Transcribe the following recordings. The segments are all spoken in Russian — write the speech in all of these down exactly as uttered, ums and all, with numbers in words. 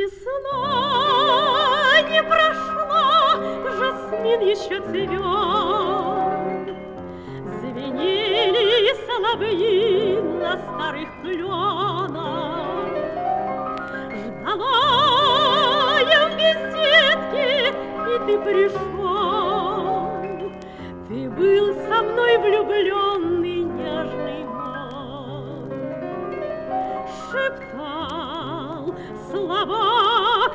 Весна не прошла, жасмин еще цвет. Звенели соловьи на старых кленах. Ждала я в беседке, и ты пришел. Ты был со мной влюбленный, нежный мой. Шептал слова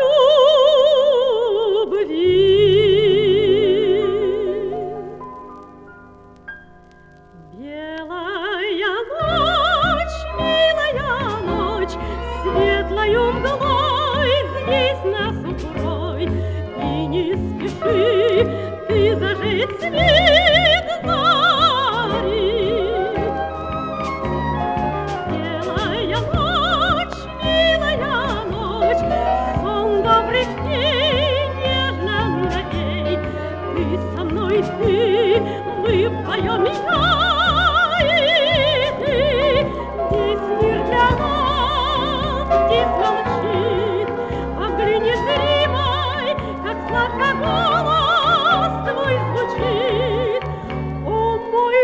любви. Белая ночь, милая ночь, светлою мглой здесь нас укрой. И не спеши ты зажечь свет зари. Белая ночь, милая ночь, сон добрых дней нежно навей. Ты со мной, ты, мы вдвоем, я и ты. Весь мир для нас здесь молчит, в игре незримой, как сладко голос твой звучит. О, мой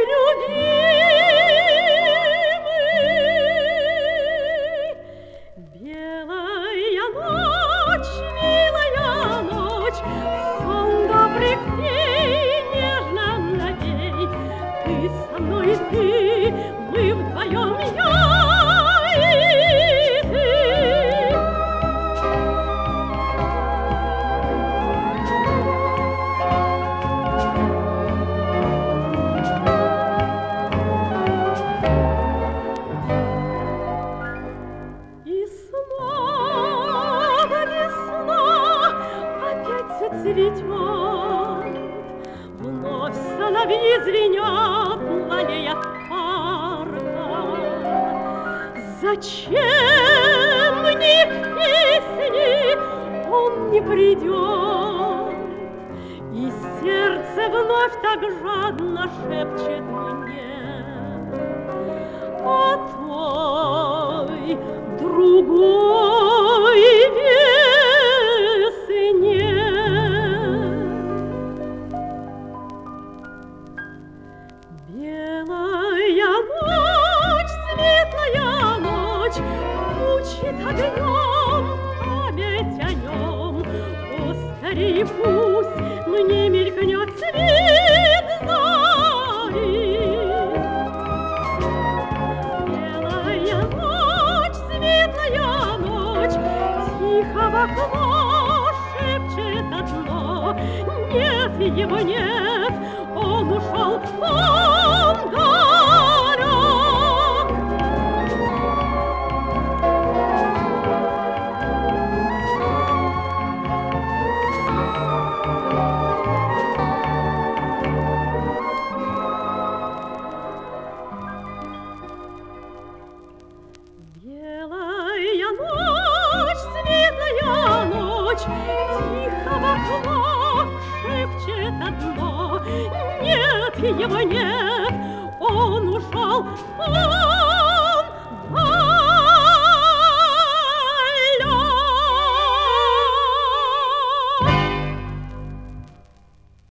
любимый! Белая ночь, милая ночь, сон добрых дней нежно навей. Ты со мной, ты, мы вдвоем, я и ты. И снова весна опять зацветет. Вновь соловьи звенят на аллеях парка. Зачем мне к песне он не придет? И сердце вновь так жадно шепчет мне о той другой весне. Белая ночь, светлая ночь, мучит огнем память о нем. О, скорее пусть мне мелькнет свет зари. Белая ночь, светлая ночь, тихо в окно шепчет одно. Нет, его нет, он ушел, он далек. Белая ночь, светлая ночь, тихо в окно шепчет одно. Нет, его нет, он ушел, он